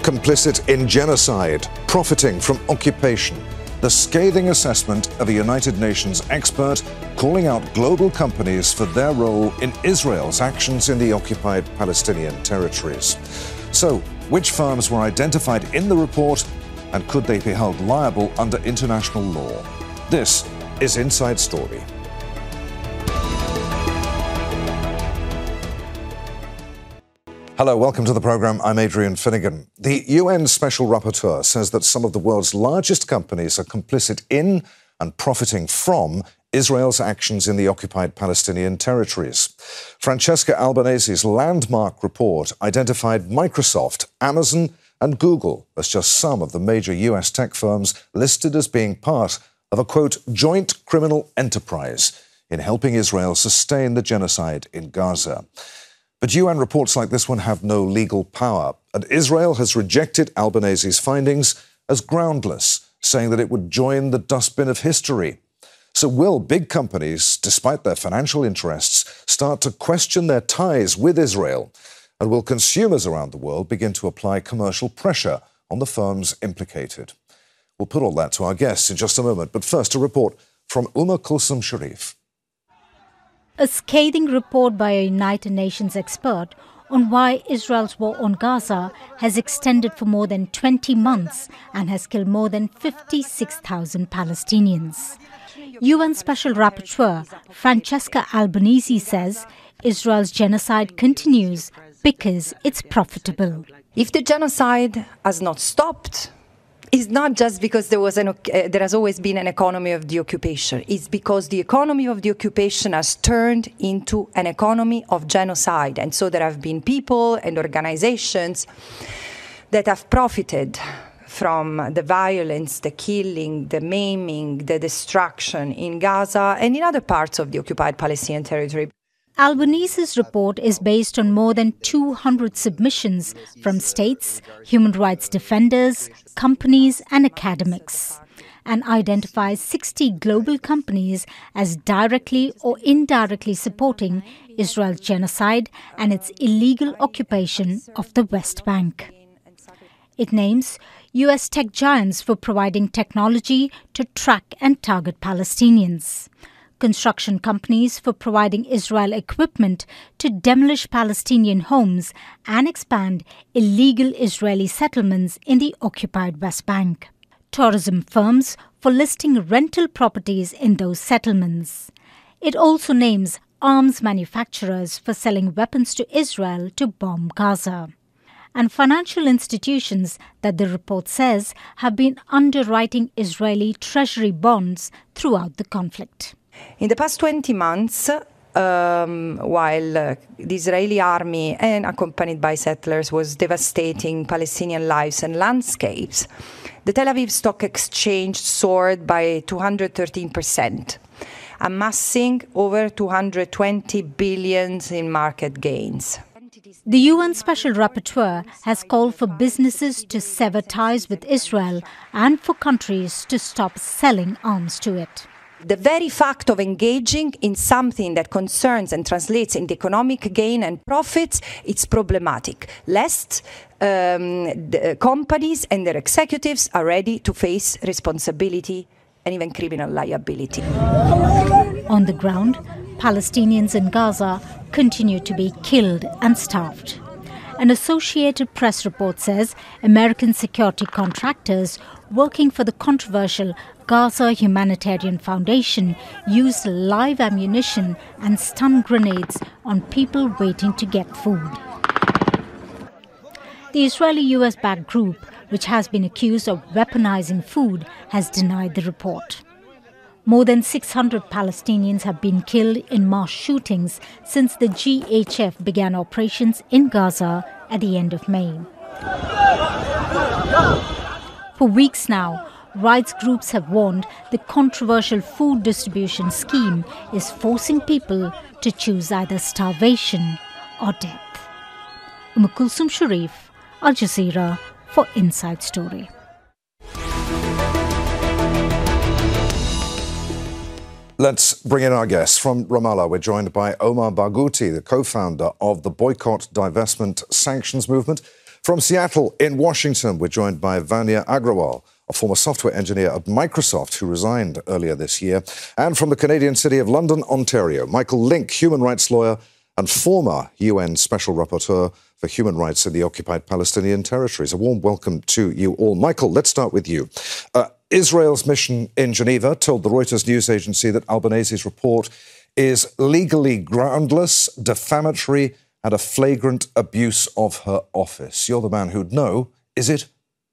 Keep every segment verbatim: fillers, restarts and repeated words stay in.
complicit in genocide, profiting from occupation. The scathing assessment of a United Nations expert calling out global companies for their role in Israel's actions in the occupied Palestinian territories. So, which firms were identified in the report, and could they be held liable under international law? This is Inside Story. Hello, welcome to the programme. I'm Adrian Finnegan. The U N Special Rapporteur says that some of the world's largest companies are complicit in and profiting from Israel's actions in the occupied Palestinian territories. Francesca Albanese's landmark report identified Microsoft, Amazon and Google as just some of the major U S tech firms listed as being part of a, quote, joint criminal enterprise in helping Israel sustain the genocide in Gaza. But U N reports like this one have no legal power, and Israel has rejected Albanese's findings as groundless, saying that it would join the dustbin of history. So will big companies, despite their financial interests, start to question their ties with Israel? And will consumers around the world begin to apply commercial pressure on the firms implicated? We'll put all that to our guests in just a moment, but first a report from Uma Kulsum Sharif. A scathing report by a United Nations expert on why Israel's war on Gaza has extended for more than twenty months and has killed more than fifty-six thousand Palestinians. U N Special Rapporteur Francesca Albanese says Israel's genocide continues because it's profitable. If the genocide has not stopped, it's not just because there was an, uh, there has always been an economy of the occupation. It's because the economy of the occupation has turned into an economy of genocide. And so there have been people and organizations that have profited from the violence, the killing, the maiming, the destruction in Gaza and in other parts of the occupied Palestinian territory. Albanese's report is based on more than two hundred submissions from states, human rights defenders, companies and academics, and identifies sixty global companies as directly or indirectly supporting Israel's genocide and its illegal occupation of the West Bank. It names U S tech giants for providing technology to track and target Palestinians, construction companies for providing Israel equipment to demolish Palestinian homes and expand illegal Israeli settlements in the occupied West Bank, tourism firms for listing rental properties in those settlements. It also names arms manufacturers for selling weapons to Israel to bomb Gaza, and financial institutions that the report says have been underwriting Israeli treasury bonds throughout the conflict. In the past twenty months, um, while uh, the Israeli army and accompanied by settlers was devastating Palestinian lives and landscapes, the Tel Aviv Stock Exchange soared by two hundred thirteen percent, amassing over two hundred twenty billion in market gains. The U N Special Rapporteur has called for businesses to sever ties with Israel and for countries to stop selling arms to it. The very fact of engaging in something that concerns and translates into economic gain and profits, it's problematic, lest um, the companies and their executives are ready to face responsibility and even criminal liability. On the ground, Palestinians in Gaza continue to be killed and starved. An Associated Press report says American security contractors working for the controversial Gaza Humanitarian Foundation used live ammunition and stun grenades on people waiting to get food. The Israeli-U S-backed group, which has been accused of weaponizing food, has denied the report. More than six hundred Palestinians have been killed in mass shootings since the G H F began operations in Gaza at the end of May. For weeks now, rights groups have warned the controversial food distribution scheme is forcing people to choose either starvation or death. Uma Kulsum Sharif, Al Jazeera, for Inside Story. Let's bring in our guests. From Ramallah, we're joined by Omar Barghouti, the co-founder of the Boycott, Divestment, Sanctions Movement. From Seattle in Washington, we're joined by Vanya Agrawal, a former software engineer at Microsoft who resigned earlier this year. And from the Canadian city of London, Ontario, Michael Link, human rights lawyer and former U N Special Rapporteur for Human Rights in the occupied Palestinian territories. A warm welcome to you all. Michael, let's start with you. Uh, Israel's mission in Geneva told the Reuters news agency that Albanese's report is legally groundless, defamatory, and a flagrant abuse of her office. You're the man who'd know. Is it?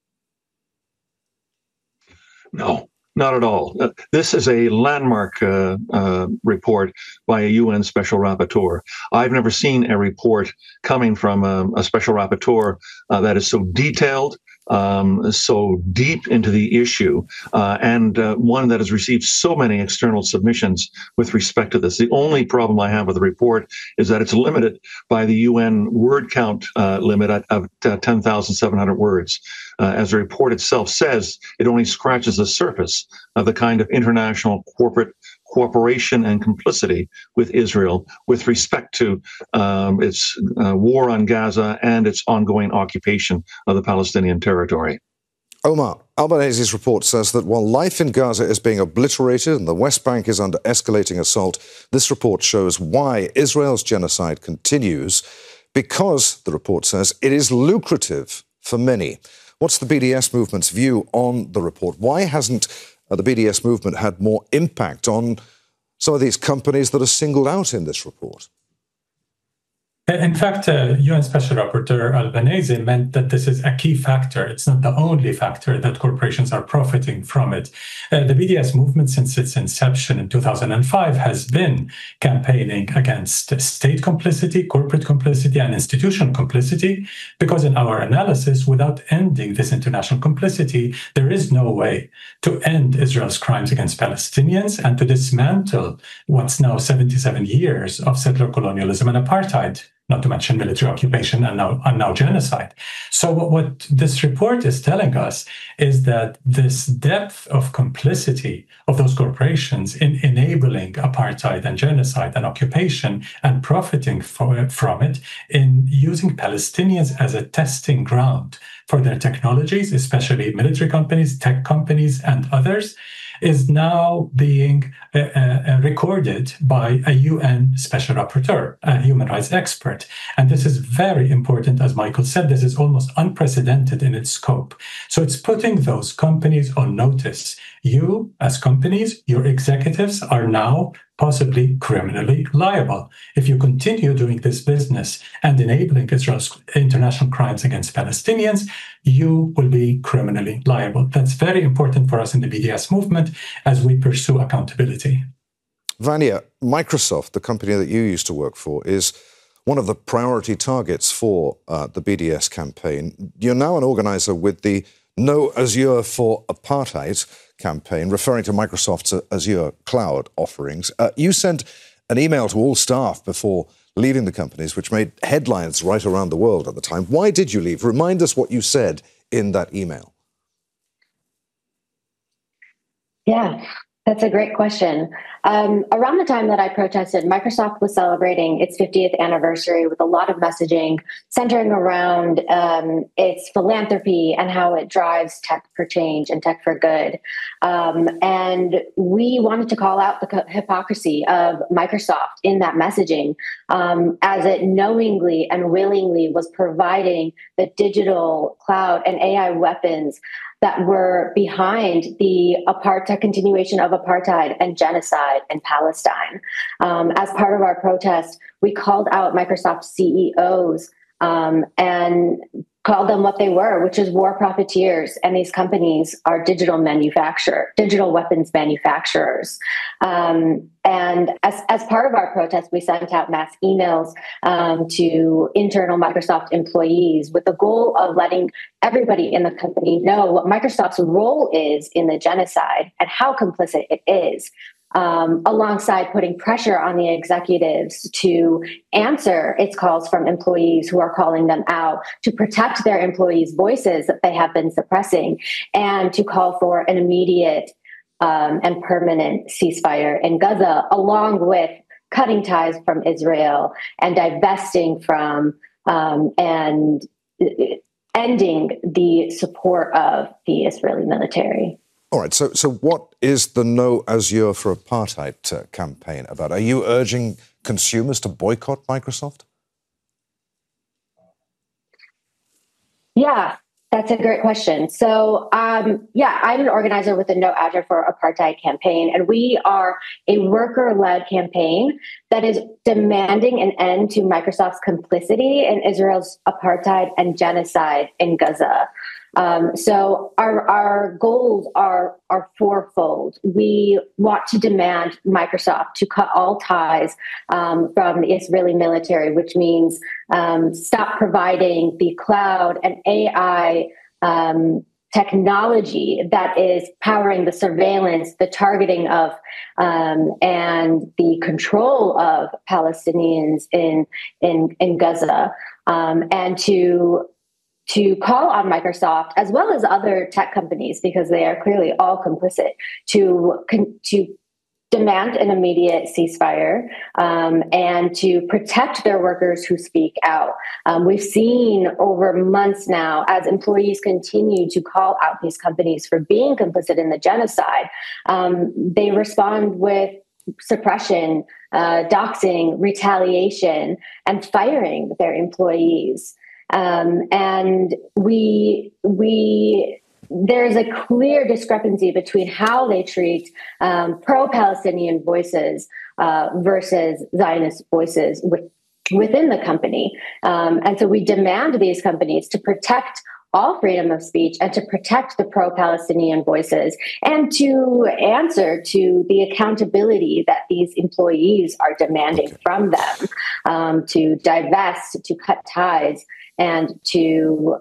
No, not at all. Uh, this is a landmark uh, uh, report by a U N Special Rapporteur. I've never seen a report coming from a, a Special Rapporteur uh, that is so detailed, Um, so deep into the issue, uh, and uh, one that has received so many external submissions with respect to this. The only problem I have with the report is that it's limited by the U N word count uh, limit at, of uh, ten thousand seven hundred words. Uh, as the report itself says, it only scratches the surface of the kind of international corporate cooperation and complicity with Israel with respect to um, its uh, war on Gaza and its ongoing occupation of the Palestinian territory. Omar, Albanese's report says that while life in Gaza is being obliterated and the West Bank is under escalating assault, this report shows why Israel's genocide continues, because, the report says, it is lucrative for many. What's the B D S movement's view on the report? Why hasn't uh, the B D S movement had more impact on some of these companies that are singled out in this report? In fact, uh, U N Special Rapporteur Albanese meant that this is a key factor. It's not the only factor that corporations are profiting from it. Uh, the B D S movement, since its inception in two thousand five, has been campaigning against state complicity, corporate complicity, and institutional complicity, because in our analysis, without ending this international complicity, there is no way to end Israel's crimes against Palestinians and to dismantle what's now seventy-seven years of settler colonialism and apartheid, not to mention military occupation and now, and now genocide. So what, what this report is telling us is that this depth of complicity of those corporations in enabling apartheid and genocide and occupation and profiting for, from it, in using Palestinians as a testing ground for their technologies, especially military companies, tech companies, and others, is now being uh, uh, recorded by a U N Special Rapporteur, a human rights expert. And this is very important, as Michael said, this is almost unprecedented in its scope. So it's putting those companies on notice. You, as companies, your executives are now possibly criminally liable. If you continue doing this business and enabling Israel's international crimes against Palestinians, you will be criminally liable. That's very important for us in the B D S movement as we pursue accountability. Vanya, Microsoft, the company that you used to work for, is one of the priority targets for uh, the B D S campaign. You're now an organizer with the No Azure for Apartheid campaign, referring to Microsoft's Azure cloud offerings. Uh, you sent an email to all staff before leaving the companies, which made headlines right around the world at the time. Why did you leave? Remind us what you said in that email. Yeah, that's a great question. Um, around the time that I protested, Microsoft was celebrating its fiftieth anniversary with a lot of messaging centering around um, its philanthropy and how it drives tech for change and tech for good. Um, and we wanted to call out the hypocrisy of Microsoft in that messaging, um, as it knowingly and willingly was providing the digital cloud and A I weapons that were behind the apartheid continuation of apartheid and genocide in Palestine. Um, as part of our protest, we called out Microsoft C E Os um, and called them what they were, which is war profiteers. And these companies are digital manufacturer, digital weapons manufacturers. Um, and as, as part of our protest, we sent out mass emails um, to internal Microsoft employees with the goal of letting everybody in the company know what Microsoft's role is in the genocide and how complicit it is. Um, alongside putting pressure on the executives to answer its calls from employees who are calling them out, to protect their employees' voices that they have been suppressing, and to call for an immediate um, and permanent ceasefire in Gaza, along with cutting ties from Israel and divesting from um, and ending the support of the Israeli military. All right. So, so what is the No Azure for Apartheid uh, campaign about? Are you urging consumers to boycott Microsoft? Yeah, that's a great question. So, um, yeah, I'm an organizer with the No Azure for Apartheid campaign, and we are a worker-led campaign that is demanding an end to Microsoft's complicity in Israel's apartheid and genocide in Gaza. Um, so our our goals are are fourfold. We want to demand Microsoft to cut all ties um, from the Israeli military, which means um, stop providing the cloud and A I um, technology that is powering the surveillance, the targeting of, um, and the control of Palestinians in in in Gaza, um, and to. to call on Microsoft, as well as other tech companies, because they are clearly all complicit, to to demand an immediate ceasefire um, and to protect their workers who speak out. Um, we've seen over months now, as employees continue to call out these companies for being complicit in the genocide, um, they respond with suppression, uh, doxing, retaliation, and firing their employees. Um, and we we there's a clear discrepancy between how they treat um, pro-Palestinian voices uh, versus Zionist voices with, within the company. Um, and so we demand these companies to protect all freedom of speech and to protect the pro-Palestinian voices and to answer to the accountability that these employees are demanding okay. from them, um, to divest, to cut ties, and to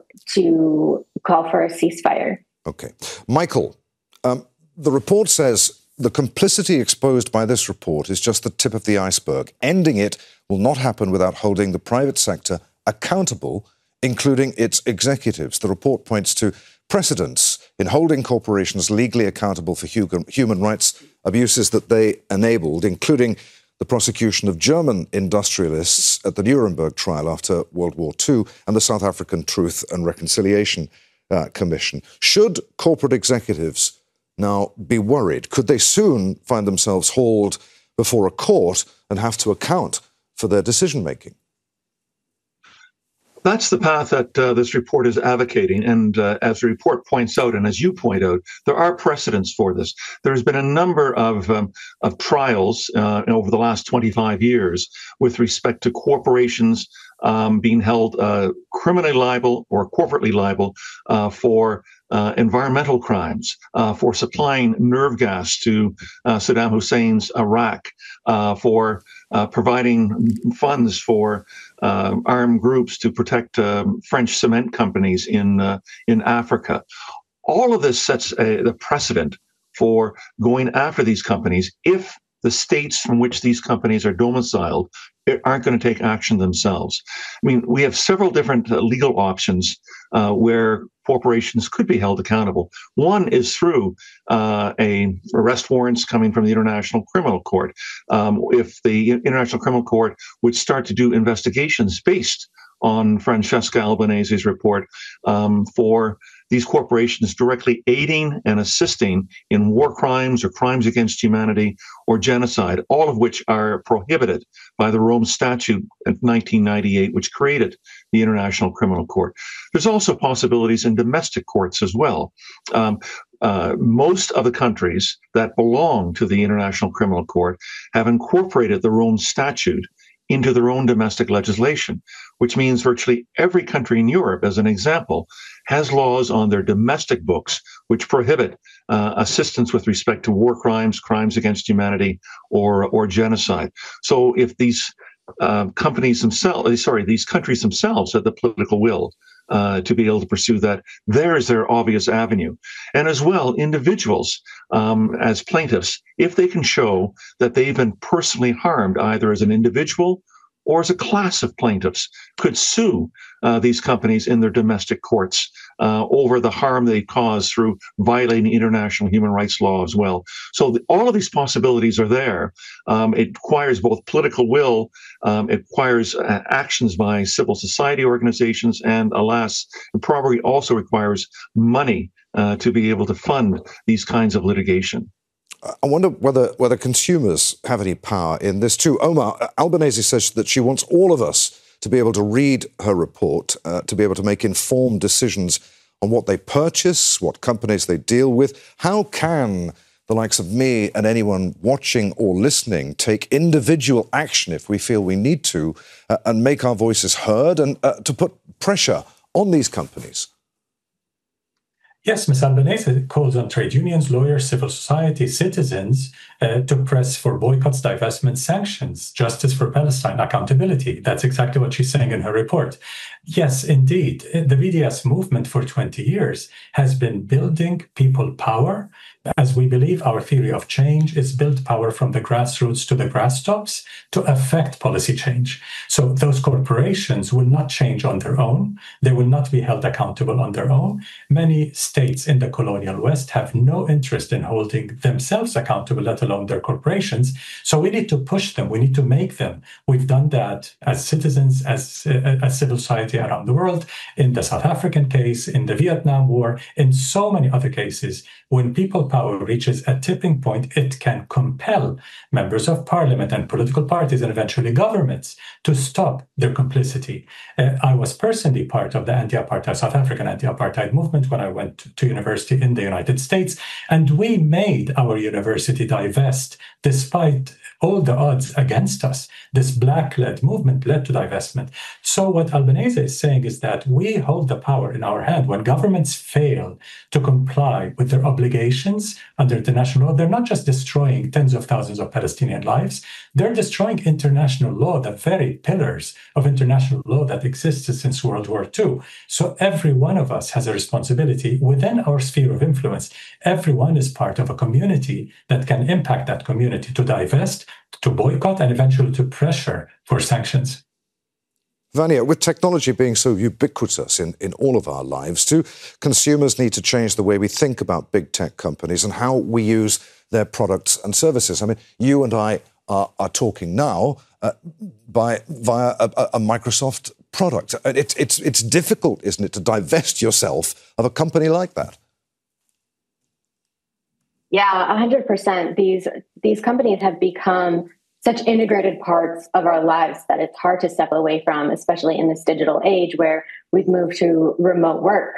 to call for a ceasefire. Okay. Michael, um, the report says the complicity exposed by this report is just the tip of the iceberg. Ending it will not happen without holding the private sector accountable, including its executives. The report points to precedents in holding corporations legally accountable for human rights abuses that they enabled, including the prosecution of German industrialists at the Nuremberg trial after World War Two and the South African Truth and Reconciliation uh, Commission. Should corporate executives now be worried? Could they soon find themselves hauled before a court and have to account for their decision-making? That's the path that uh, this report is advocating. And uh, as the report points out, and as you point out, there are precedents for this. There's been a number of um, of trials uh, over the last twenty-five years with respect to corporations um, being held uh, criminally liable or corporately liable uh, for uh, environmental crimes, uh, for supplying nerve gas to uh, Saddam Hussein's Iraq, uh, for uh, providing funds for Uh, armed groups to protect um, French cement companies in uh, in Africa. All of this sets a, the precedent for going after these companies if the states from which these companies are domiciled aren't going to take action themselves. I mean, we have several different uh, legal options uh, where corporations could be held accountable. One is through uh, a arrest warrants coming from the International Criminal Court. Um, if the International Criminal Court would start to do investigations based on Francesca Albanese's report um, for these corporations directly aiding and assisting in war crimes or crimes against humanity or genocide, all of which are prohibited by the Rome Statute of nineteen ninety-eight, which created the International Criminal Court. There's also possibilities in domestic courts as well. Um, uh, most of the countries that belong to the International Criminal Court have incorporated the Rome Statute into their own domestic legislation, which means virtually every country in Europe, as an example, has laws on their domestic books which prohibit uh, assistance with respect to war crimes, crimes against humanity, or or genocide. So if these uh, companies themselves, sorry, these countries themselves have the political will uh, to be able to pursue that, there is their obvious avenue. And as well, individuals um, as plaintiffs, if they can show that they've been personally harmed, either as an individual or as a class of plaintiffs, could sue uh, these companies in their domestic courts uh, over the harm they cause through violating international human rights law as well. So the, all of these possibilities are there. Um, it requires both political will, um, it requires uh, actions by civil society organizations, and alas, it probably also requires money uh, to be able to fund these kinds of litigation. I wonder whether whether consumers have any power in this too. Omar, Albanese says that she wants all of us to be able to read her report, uh, to be able to make informed decisions on what they purchase, what companies they deal with. How can the likes of me and anyone watching or listening take individual action if we feel we need to, uh, and make our voices heard, and uh, to put pressure on these companies? Yes, Miz Albanese calls on trade unions, lawyers, civil society, citizens uh, to press for boycotts, divestment, sanctions, justice for Palestine, accountability. That's exactly what she's saying in her report. Yes, indeed. The B D S movement for twenty years has been building people power, as we believe our theory of change is build power from the grassroots to the grass tops to affect policy change. So those corporations will not change on their own. They will not be held accountable on their own. Many states in the colonial West have no interest in holding themselves accountable, let alone their corporations. So we need to push them. We need to make them. We've done that as citizens, as, uh, as civil society around the world, in the South African case, in the Vietnam War, in so many other cases. When people power reaches a tipping point, it can compel members of parliament and political parties and eventually governments to stop their complicity. Uh, I was personally part of the anti-apartheid, South African anti-apartheid movement when I went to, to university in the United States, and we made our university divest despite all the odds against us. This black-led movement led to divestment. So what Albanese is saying is that we hold the power in our hand. When governments fail to comply with their obligations under international law, they're not just destroying tens of thousands of Palestinian lives, they're destroying international law, the very pillars of international law that existed since World War Two. So every one of us has a responsibility within our sphere of influence. Everyone is part of a community that can impact that community to divest, to boycott, and eventually to pressure for sanctions. Vania, with technology being so ubiquitous in, in all of our lives, do consumers need to change the way we think about big tech companies and how we use their products and services? I mean, you and I are, are talking now uh, by via a, a Microsoft product. It, it's, it's difficult, isn't it, to divest yourself of a company like that? Yeah, one hundred percent. These, these companies have become such integrated parts of our lives that it's hard to step away from, especially in this digital age where we've moved to remote work.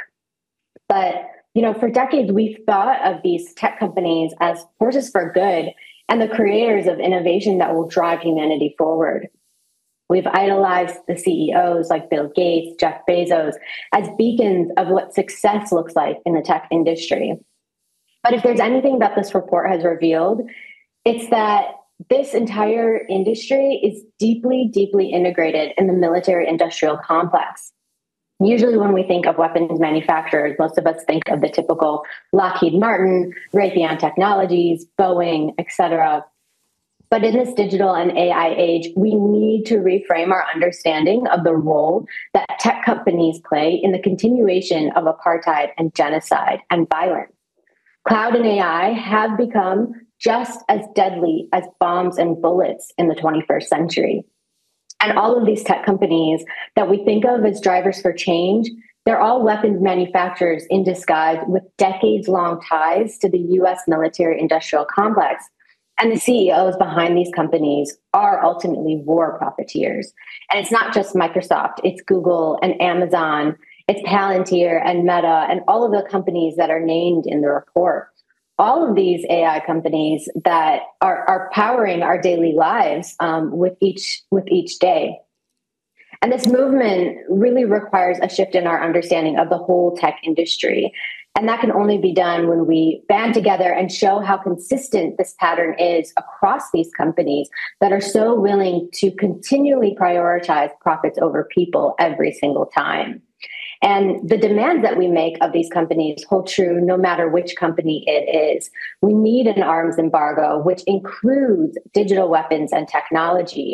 But, you know, for decades, we've thought of these tech companies as forces for good and the creators of innovation that will drive humanity forward. We've idolized the C E Os like Bill Gates, Jeff Bezos, as beacons of what success looks like in the tech industry. But if there's anything that this report has revealed, it's that this entire industry is deeply, deeply integrated in the military-industrial complex. Usually when we think of weapons manufacturers, most of us think of the typical Lockheed Martin, Raytheon Technologies, Boeing, et cetera. But in this digital and A I age, we need to reframe our understanding of the role that tech companies play in the continuation of apartheid and genocide and violence. Cloud and A I have become just as deadly as bombs and bullets in the twenty-first century. And all of these tech companies that we think of as drivers for change, they're all weapons manufacturers in disguise with decades-long ties to the U S military-industrial complex. And the C E Os behind these companies are ultimately war profiteers. And it's not just Microsoft, it's Google and Amazon, it's Palantir and Meta and all of the companies that are named in the report. All of these A I companies that are, are powering our daily lives um, with each with each day. And this movement really requires a shift in our understanding of the whole tech industry. And that can only be done when we band together and show how consistent this pattern is across these companies that are so willing to continually prioritize profits over people every single time. And the demands that we make of these companies hold true no matter which company it is. We need an arms embargo, which includes digital weapons and technology.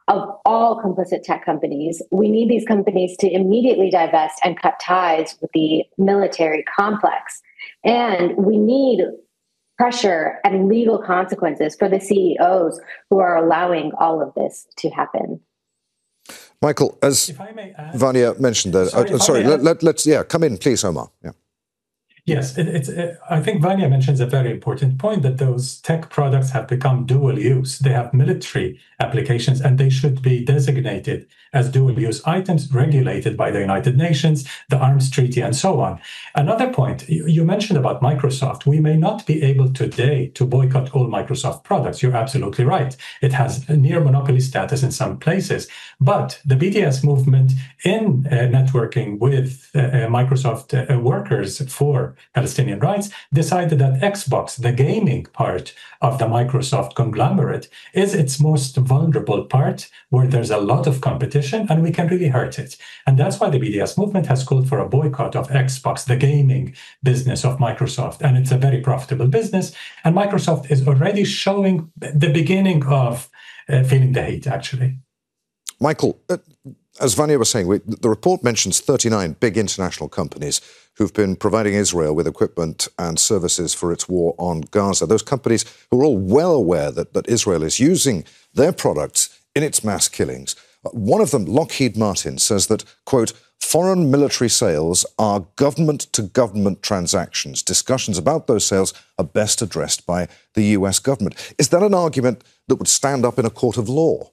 of all complicit tech companies. We need these companies to immediately divest and cut ties with the military complex. And we need pressure and legal consequences for the C E Os who are allowing all of this to happen. Michael, as Vanya mentioned, there, sorry, uh, sorry let, let, let's, yeah, come in, please, Omar. Yeah. Yes, it, it's. It, I think Vanya mentions a very important point, that those tech products have become dual use. They have military applications, and they should be designated as dual use items regulated by the United Nations, the Arms Treaty, and so on. Another point, you, you mentioned about Microsoft. We may not be able today to boycott all Microsoft products. You're absolutely right. It has a near monopoly status in some places. But the B D S movement in uh, networking with uh, uh, Microsoft uh, workers for Palestinian rights decided that Xbox, the gaming part of the Microsoft conglomerate, is its most vulnerable part, where there's a lot of competition and we can really hurt it. And that's why the B D S movement has called for a boycott of Xbox, the gaming business of Microsoft. And it's a very profitable business. And Microsoft is already showing the beginning of uh, feeling the hate, actually. Michael, uh, as Vanya was saying, we, the report mentions thirty-nine big international companies who've been providing Israel with equipment and services for its war on Gaza. Those companies who are all well aware that, that Israel is using their products in its mass killings. One of them, Lockheed Martin, says that, quote, foreign military sales are government-to-government transactions. Discussions about those sales are best addressed by the U S government. Is that an argument that would stand up in a court of law?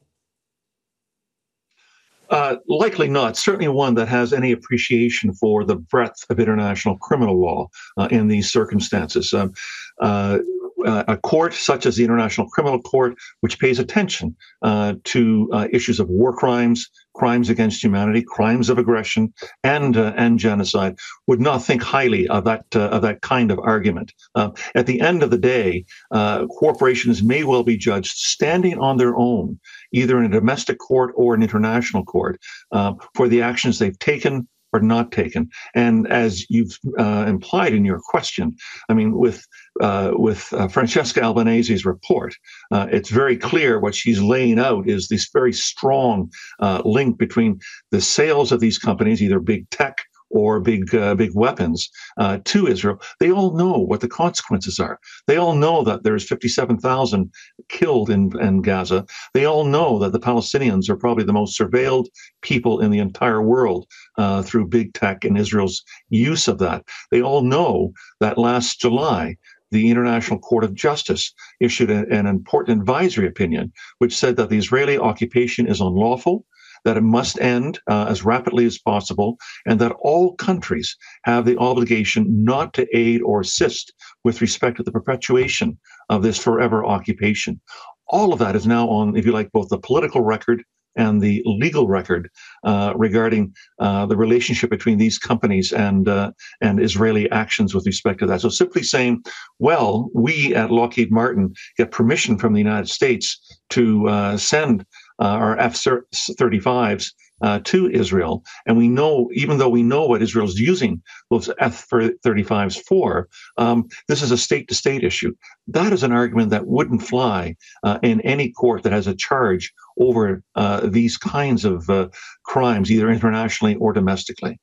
Uh, likely not. Certainly one that has any appreciation for the breadth of international criminal law uh, in these circumstances. Um, uh, a court such as the International Criminal Court, which pays attention uh, to uh, issues of war crimes, crimes against humanity, crimes of aggression, and uh, and genocide, would not think highly of that uh, of that kind of argument. Uh, at the end of the day, uh, corporations may well be judged standing on their own, either in a domestic court or an international court, uh, for the actions they've taken or not taken. And as you've uh, implied in your question, I mean, with uh, with uh, Francesca Albanese's report, uh, it's very clear what she's laying out is this very strong uh, link between the sales of these companies, either big tech or big uh, big weapons, uh, to Israel. They all know what the consequences are. They all know that there's fifty-seven thousand killed in, in Gaza. They all know that the Palestinians are probably the most surveilled people in the entire world uh, through big tech and Israel's use of that. They all know that last July, the International Court of Justice issued a, an important advisory opinion, which said that the Israeli occupation is unlawful, that it must end uh, as rapidly as possible, and that all countries have the obligation not to aid or assist with respect to the perpetuation of this forever occupation. All of that is now on, if you like, both the political record and the legal record uh, regarding uh, the relationship between these companies and uh, and Israeli actions with respect to that. So simply saying, well, we at Lockheed Martin get permission from the United States to uh, send uh, our F thirty-fives uh, to Israel, and we know, even though we know what Israel's using those F thirty-fives for, um, this is a state-to-state issue. That is an argument that wouldn't fly uh, in any court that has a charge over uh, these kinds of uh, crimes, either internationally or domestically.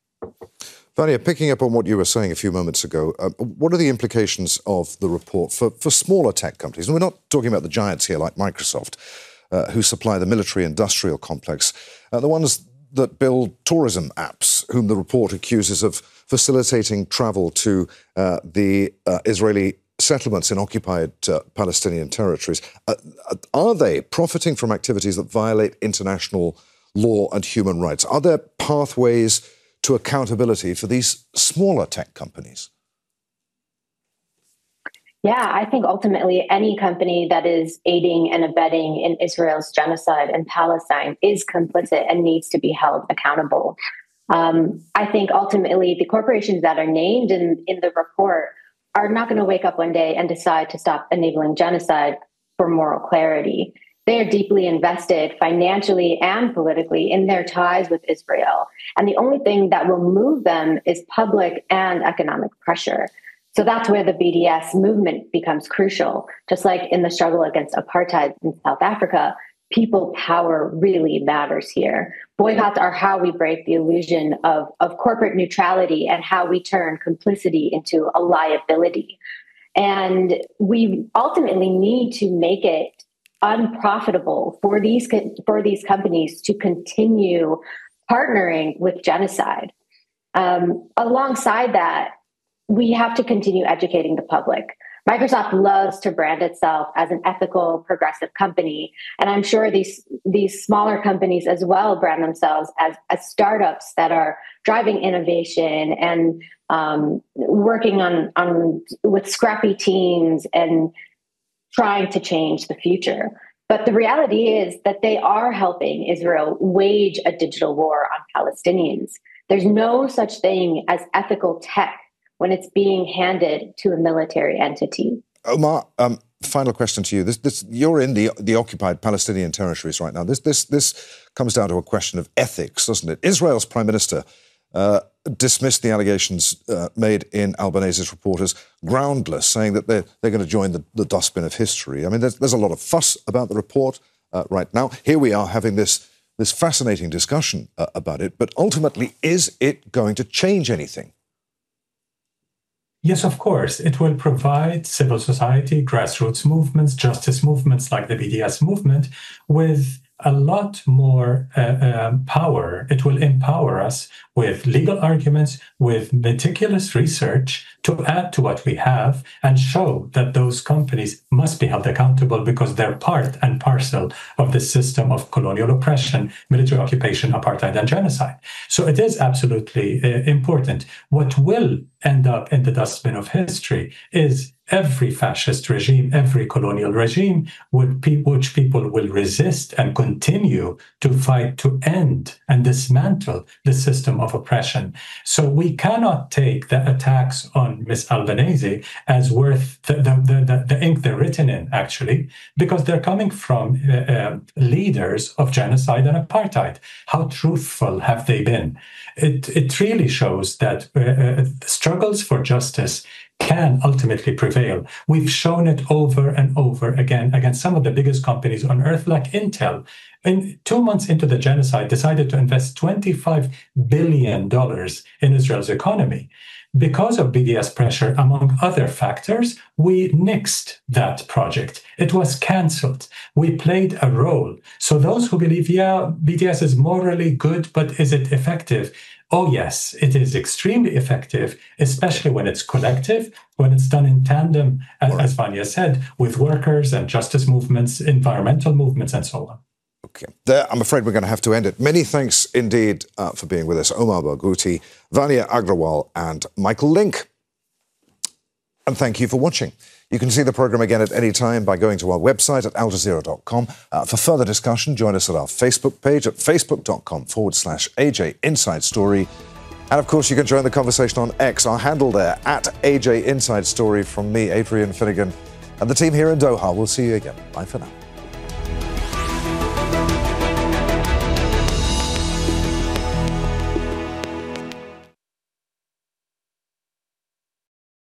Vanya, picking up on what you were saying a few moments ago, uh, what are the implications of the report for, for smaller tech companies? And we're not talking about the giants here like Microsoft, uh, who supply the military-industrial complex, uh, the ones that build tourism apps, whom the report accuses of facilitating travel to uh, the uh, Israeli settlements in occupied uh, Palestinian territories. Uh, are they profiting from activities that violate international law and human rights? Are there pathways to accountability for these smaller tech companies? Yeah, I think ultimately any company that is aiding and abetting in Israel's genocide in Palestine is complicit and needs to be held accountable. Um, I think ultimately the corporations that are named in, in the report are not going to wake up one day and decide to stop enabling genocide for moral clarity. They are deeply invested financially and politically in their ties with Israel. And the only thing that will move them is public and economic pressure. So that's where the B D S movement becomes crucial. Just like in the struggle against apartheid in South Africa, people power really matters here. Boycotts are how we break the illusion of, of corporate neutrality and how we turn complicity into a liability. And we ultimately need to make it unprofitable for these for these companies to continue partnering with genocide. Um, alongside that, we have to continue educating the public. Microsoft loves to brand itself as an ethical, progressive company. And I'm sure these, these smaller companies as well brand themselves as, as startups that are driving innovation and um, working on, on with scrappy teams and trying to change the future. But the reality is that they are helping Israel wage a digital war on Palestinians. There's no such thing as ethical tech when it's being handed to a military entity. Omar, um, final question to you. This, this, you're in the, the occupied Palestinian territories right now. This, this, this comes down to a question of ethics, doesn't it? Israel's Prime Minister uh, dismissed the allegations uh, made in Albanese's report as groundless, saying that they're, they're going to join the, the dustbin of history. I mean, there's, there's a lot of fuss about the report uh, right now. Here we are having this, this fascinating discussion uh, about it, but ultimately, is it going to change anything? Yes, of course. It will provide civil society, grassroots movements, justice movements like the B D S movement with a lot more uh, um, power. It will empower us with legal arguments, with meticulous research to add to what we have and show that those companies must be held accountable because they're part and parcel of the system of colonial oppression, military occupation, apartheid, and genocide. So it is absolutely uh, important. What will end up in the dustbin of history is every fascist regime, every colonial regime, would pe- which people will resist and continue to fight to end and dismantle the system of oppression. So we cannot take the attacks on Miz Albanese as worth the, the, the, the ink they're written in, actually, because they're coming from uh, uh, leaders of genocide and apartheid. How truthful have they been? It, it really shows that uh, uh, struggles for justice can ultimately prevail. We've shown it over and over again against some of the biggest companies on earth, like Intel. In two months into the genocide, decided to invest twenty-five billion dollars in Israel's economy. Because of B D S pressure, among other factors, we nixed that project. It was canceled. We played a role. So those who believe, yeah, B D S is morally good, but is it effective? Oh, yes, it is extremely effective, especially when it's collective, when it's done in tandem, as, as Vanya said, with workers and justice movements, environmental movements, and so on. Okay, there, I'm afraid we're going to have to end it. Many thanks indeed uh, for being with us, Omar Barghouti, Vanya Agrawal, and Michael Link. And thank you for watching. You can see the programme again at any time by going to our website at al jazeera dot com. Uh, for further discussion, join us at our Facebook page at facebook.com forward slash AJ Inside Story. And of course, you can join the conversation on X, our handle there, at A J Inside Story, from me, Adrian Finnegan, and the team here in Doha. We'll see you again. Bye for now.